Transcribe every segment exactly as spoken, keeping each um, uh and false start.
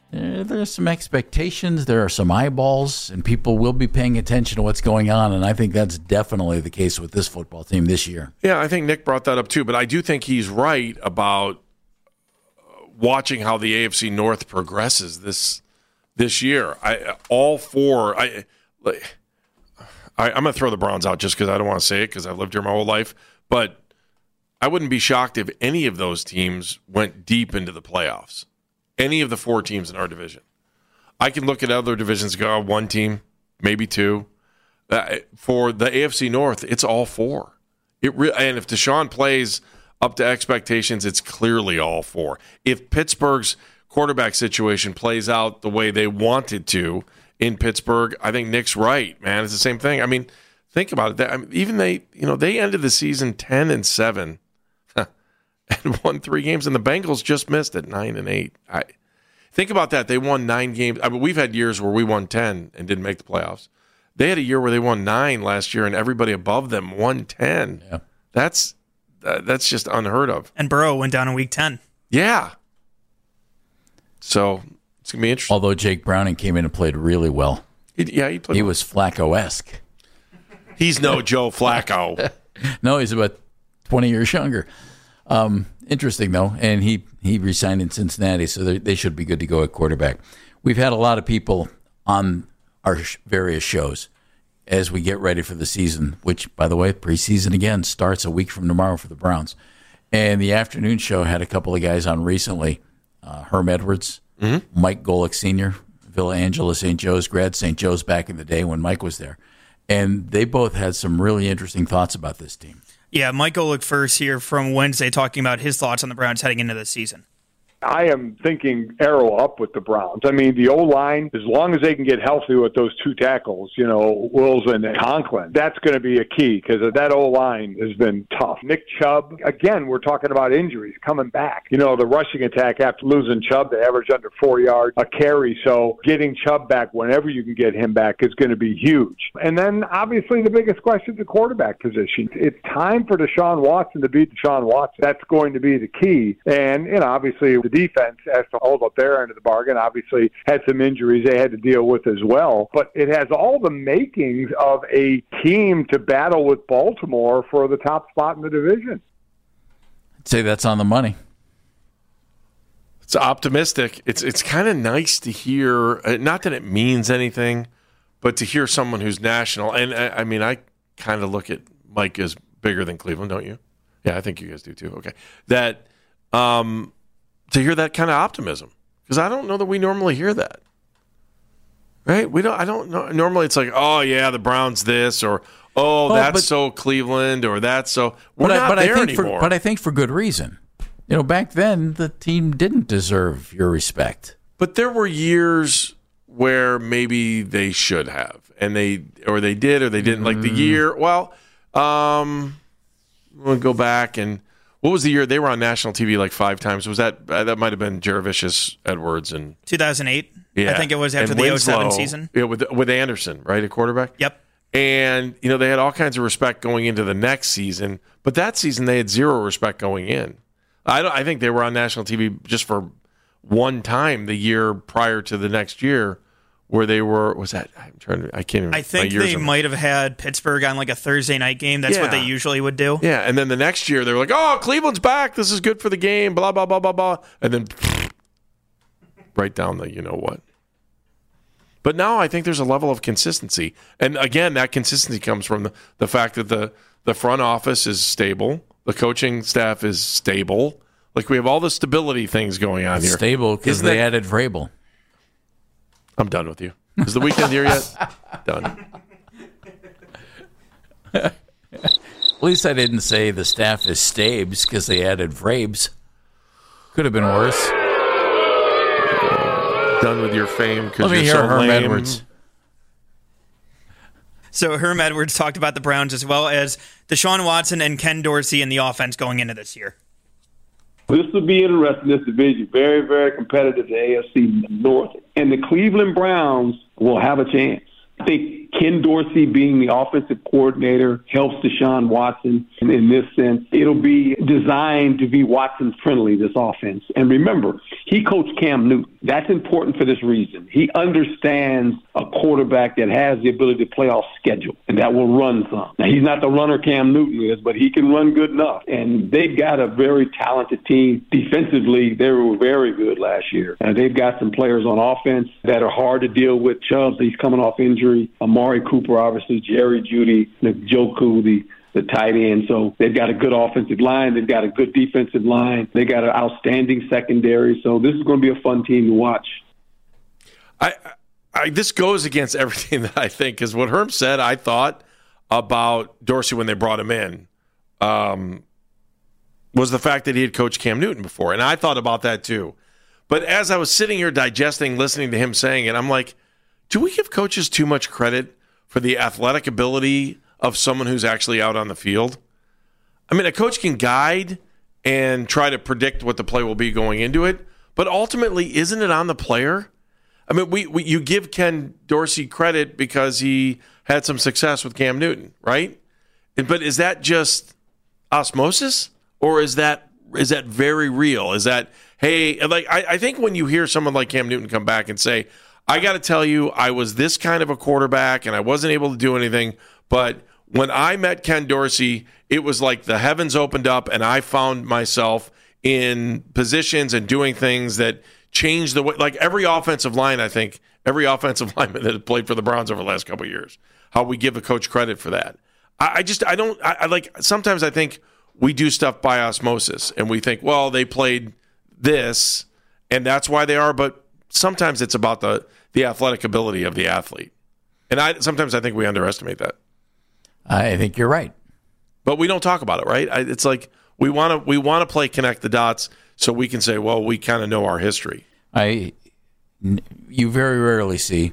Uh, there's some expectations. There are some eyeballs, and people will be paying attention to what's going on. And I think that's definitely the case with this football team this year. Yeah, I think Nick brought that up too. But I do think he's right about watching how the A F C North progresses this this year. I all four. I, like, I I'm gonna throw the Browns out just because I don't want to say it because I've lived here my whole life. But I wouldn't be shocked if any of those teams went deep into the playoffs. Any of the four teams in our division. I can look at other divisions and go, oh, one team, maybe two. Uh, for the A F C North, it's all four. It re- And if Deshaun plays up to expectations, it's clearly all four. If Pittsburgh's quarterback situation plays out the way they wanted to in Pittsburgh, I think Nick's right, man. It's the same thing. I mean, think about it. I mean, even they, you know, they ended the season ten and seven. And won three games, and the Bengals just missed at nine and eight. I think about that. They won nine games. I mean, we've had years where we won ten and didn't make the playoffs. They had a year where they won nine last year, and everybody above them won ten. Yeah. That's uh, that's just unheard of. And Burrow went down in week ten. Yeah. So it's gonna be interesting. Although Jake Browning came in and played really well. He, yeah, he played. He well. was Flacco-esque. He's no Joe Flacco. No, he's about twenty years younger. Um, interesting, though, and he, he resigned in Cincinnati, so they should be good to go at quarterback. We've had a lot of people on our sh- various shows as we get ready for the season, which, by the way, preseason again starts a week from tomorrow for the Browns. And the afternoon show had a couple of guys on recently, uh, Herm Edwards, mm-hmm. Mike Golick Senior, Villa Angela Saint Joe's, grad Saint Joe's back in the day when Mike was there. And they both had some really interesting thoughts about this team. Yeah, Mike Golick first here from Wednesday talking about his thoughts on the Browns heading into this season. I am thinking arrow up with the Browns. I mean, the O-line, as long as they can get healthy with those two tackles, you know, Wills and Conklin, that's going to be a key because that O-line has been tough. Nick Chubb, again, we're talking about injuries coming back. You know, the rushing attack after losing Chubb, they average under four yards a carry. So getting Chubb back whenever you can get him back is going to be huge. And then, obviously, the biggest question is the quarterback position. It's time for Deshaun Watson to beat Deshaun Watson. That's going to be the key. And, you know, obviously, the defense has to hold up their end of the bargain. Obviously, had some injuries they had to deal with as well. But it has all the makings of a team to battle with Baltimore for the top spot in the division. I'd say that's on the money. It's optimistic. It's it's kind of nice to hear, not that it means anything, but to hear someone who's national. And, I, I mean, I kind of look at Mike as bigger than Cleveland, don't you? Yeah, I think you guys do too. Okay. That, um, to hear that kind of optimism, because I don't know that we normally hear that, right? We don't. I don't know. Normally, it's like, oh yeah, the Browns this, or oh, oh that's but, so Cleveland, or that's so. We're but not I, but there I think anymore. For, but I think for good reason. You know, back then the team didn't deserve your respect. But there were years where maybe they should have, and they or they did, or they didn't. Mm. Like the year. Well, um, we'll go back and. What was the year they were on national T V like five times? Was that uh, that might have been Jaravicious, Edwards, and two thousand eight? Yeah, I think it was after and the Winslow, oh seven season. Yeah, with with Anderson, right, at quarterback. Yep. And you know they had all kinds of respect going into the next season, but that season they had zero respect going in. I don't. I think they were on national T V just for one time the year prior to the next year. Where they were, was that, I'm trying to, I can't even. I think they might have had Pittsburgh on like a Thursday night game. That's yeah. what they usually would do. Yeah, and then the next year they were like, oh, Cleveland's back. This is good for the game, blah, blah, blah, blah, blah. And then right down the you know what. But now I think there's a level of consistency. And again, that consistency comes from the, the fact that the, the front office is stable, the coaching staff is stable. Like we have all the stability things going on it's here. Stable because they that, added Vrabel. I'm done with you. Is the weekend here yet? Done. At least I didn't say the staff is Stabes because they added Vrabes. Could have been worse. Done with your fame because Let me you're hear so Herm lame. Edwards. So Herm Edwards talked about the Browns as well as Deshaun Watson and Ken Dorsey in the offense going into this year. This will be interesting, this division. Very, very competitive, the A F C North. And the Cleveland Browns will have a chance. I think Ken Dorsey being the offensive coordinator helps Deshaun Watson in, in this sense. It'll be designed to be Watson friendly, this offense. And remember, he coached Cam Newton. That's important for this reason. He understands a quarterback that has the ability to play off schedule and that will run some. Now, he's not the runner Cam Newton is, but he can run good enough. And they've got a very talented team. Defensively, they were very good last year. And they've got some players on offense that are hard to deal with. Chubb, he's coming off injury. Amari Cooper, obviously, Jerry Jeudy, Njoku, the the tight end. So they've got a good offensive line. They've got a good defensive line. They got an outstanding secondary. So this is going to be a fun team to watch. I, I this goes against everything that I think, because what Herm said, I thought about Dorsey when they brought him in, um, was the fact that he had coached Cam Newton before. And I thought about that too. But as I was sitting here digesting, listening to him saying it, I'm like, do we give coaches too much credit for the athletic ability of someone who's actually out on the field? I mean, a coach can guide and try to predict what the play will be going into it, but ultimately, isn't it on the player? I mean, we, we you give Ken Dorsey credit because he had some success with Cam Newton, right? But is that just osmosis, or is that is that very real? Is that, hey, like I, I think when you hear someone like Cam Newton come back and say, I got to tell you, I was this kind of a quarterback and I wasn't able to do anything, but when I met Ken Dorsey, it was like the heavens opened up and I found myself in positions and doing things that changed the way, like every offensive line, I think, every offensive lineman that had played for the Browns over the last couple of years, how we give a coach credit for that. I, I just, I don't, I, I like, sometimes I think we do stuff by osmosis and we think, well, they played this and that's why they are, but sometimes it's about the, the athletic ability of the athlete. And I sometimes I think we underestimate that. I think you're right. But we don't talk about it, right? It's like we want to we want to play connect the dots so we can say, well, we kind of know our history. I you very rarely see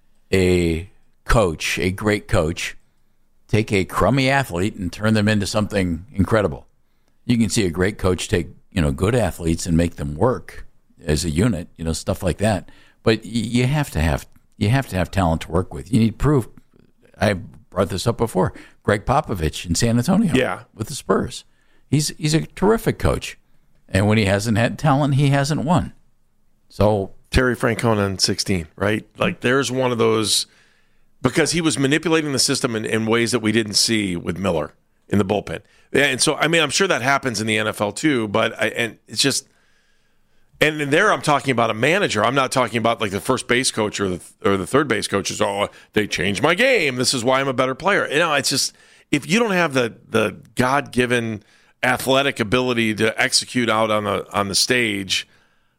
a coach, a great coach, take a crummy athlete and turn them into something incredible. You can see a great coach take, you know, good athletes and make them work as a unit, you know, stuff like that. But you have to have you have to have talent to work with. You need proof. I brought this up before. Greg Popovich in San Antonio, yeah, with the Spurs. He's he's a terrific coach, and when he hasn't had talent, he hasn't won. So Terry Francona in sixteen, right? Like there's one of those, because he was manipulating the system in, in ways that we didn't see with Miller in the bullpen. Yeah, and so I mean I'm sure that happens in the N F L too, but I, and it's just. And there I'm talking about a manager. I'm not talking about like the first base coach or the or the third base coach is, oh, they changed my game. This is why I'm a better player. You know, it's just, if you don't have the the God-given athletic ability to execute out on the on the stage,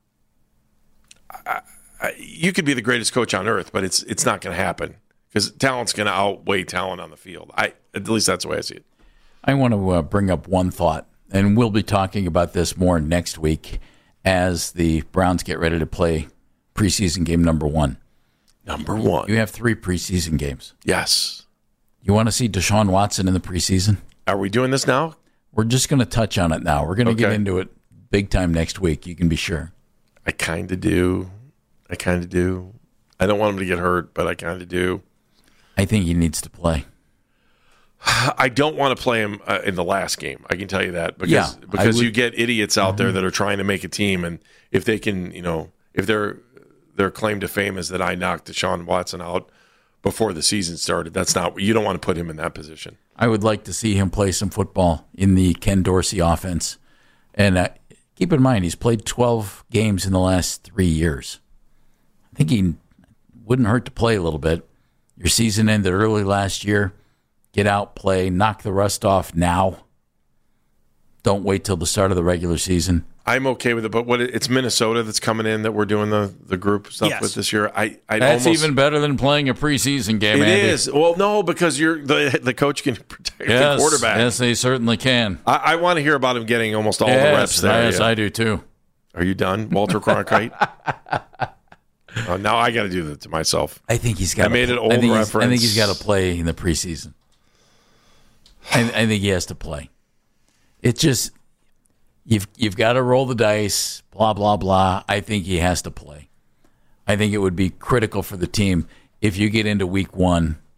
I, I, you could be the greatest coach on earth, but it's it's not going to happen because talent's going to outweigh talent on the field. I at least that's the way I see it. I want to uh, bring up one thought, and we'll be talking about this more next week as the Browns get ready to play preseason game number one. Number one. You have three preseason games. Yes. You want to see Deshaun Watson in the preseason? Are we doing this now? We're just going to touch on it now. We're going to Okay. get into it big time next week. You can be sure. I kind of do. I kind of do. I don't want him to get hurt, but I kind of do. I think he needs to play. I don't want to play him uh, in the last game. I can tell you that because Yeah, because would- you get idiots out there that are trying to make a team, and if they can, you know, if their their claim to fame is that I knocked Deshaun Watson out before the season started, that's not. You don't want to put him in that position. I would like to see him play some football in the Ken Dorsey offense. And uh, keep in mind, he's played twelve games in the last three years. I think he wouldn't hurt to play a little bit. Your season ended early last year. Get out, play, knock the rust off now. Don't wait till the start of the regular season. I'm okay with it, but what it's Minnesota that's coming in that we're doing the, the group stuff Yes. with this year. I I That's almost, even better than playing a preseason game, It Andy. is. Well, no, because you're the the coach can protect Yes, the quarterback. yes, they certainly can. I, I want to hear about him getting almost all the yes, reps there. yes, yeah. I do too. Are you done, Walter Cronkite? uh, now I got to do that to myself. I think he's got. I made an old I think he's- reference. I think he's got to play in the preseason. I, I think he has to play. It's just you've you've got to roll the dice. Blah blah blah. I think he has to play. I think it would be critical for the team if you get into week one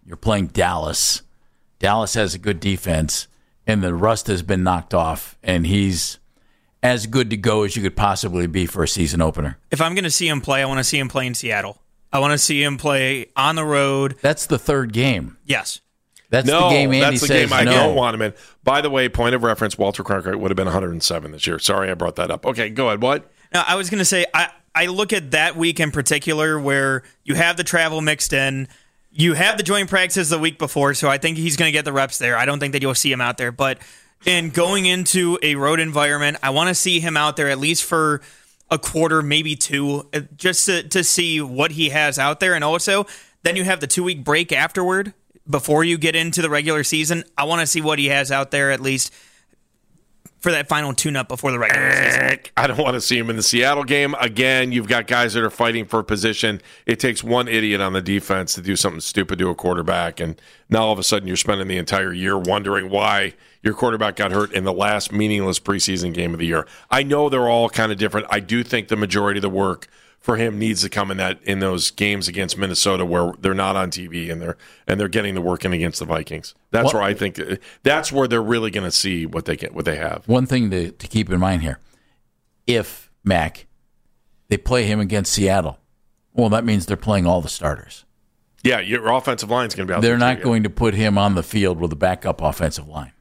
You're playing Dallas. Dallas has a good defense, and the rust has been knocked off, and he's as good to go as you could possibly be for a season opener. If I'm going to see him play, I want to see him play in Seattle. I want to see him play on the road. That's the third game. Yes. That's no, the game Andy that's the says game I no. don't want him in. By the way, point of reference, Walter Cronkite would have been one hundred seven this year. Sorry I brought that up. Okay, go ahead. What? No, I was going to say, I, I look at that week in particular where you have the travel mixed in. You have the joint practices the week before, so I think he's going to get the reps there. I don't think that you'll see him out there. But in going into a road environment, I want to see him out there at least for a quarter, maybe two, just to, to see what he has out there. And also, then you have the two-week break afterward before you get into the regular season. I want to see what he has out there at least for that final tune-up before the regular season. I don't want to see him in the Seattle game. Again, you've got guys that are fighting for position. It takes one idiot on the defense to do something stupid to a quarterback, and now all of a sudden you're spending the entire year wondering why your quarterback got hurt in the last meaningless preseason game of the year. I know they're all kind of different. I do think the majority of the work for him needs to come in that in those games against Minnesota where they're not on T V and they're and they're getting the work in against the Vikings. That's What? where I think that's where they're really going to see what they get, what they have. One thing to, to keep in mind here, if, Mac, they play him against Seattle, well, that means they're playing all the starters. Yeah, your offensive line is going to be out They're there. not too, going to put him on the field with a backup offensive line.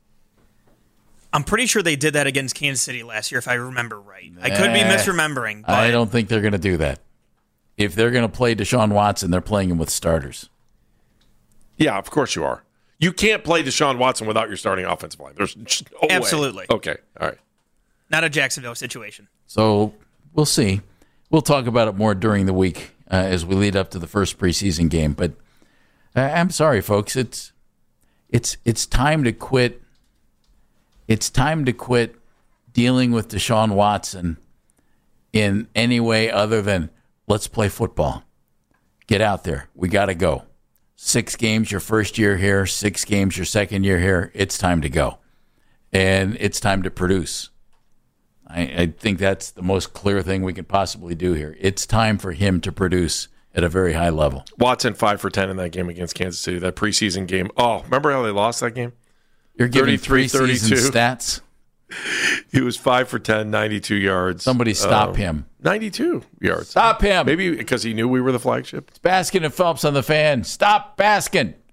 I'm pretty sure they did that against Kansas City last year, if I remember right. I could be Eh, misremembering. But I don't think they're going to do that. If they're going to play Deshaun Watson, they're playing him with starters. Yeah, of course you are. You can't play Deshaun Watson without your starting offensive line. There's just no way. Absolutely. Okay, all right. Not a Jacksonville situation. So we'll see. We'll talk about it more during the week uh, as we lead up to the first preseason game. But uh, I'm sorry, folks. It's it's it's time to quit. It's time to quit dealing with Deshaun Watson in any way other than let's play football. Get out there. We got to go. Six games your first year here, six games your second year here. It's time to go. And it's time to produce. I, I think that's the most clear thing we can possibly do here. It's time for him to produce at a very high level. Watson five for ten in that game against Kansas City, that preseason game. Oh, remember how they lost that game? You're giving three thirty-three season thirty-two. stats. He was five for ten, ninety-two yards. Somebody stop Um, him. ninety-two yards. Stop him. Maybe because he knew we were the flagship. It's Baskin and Phelps on the Fan. Stop Baskin.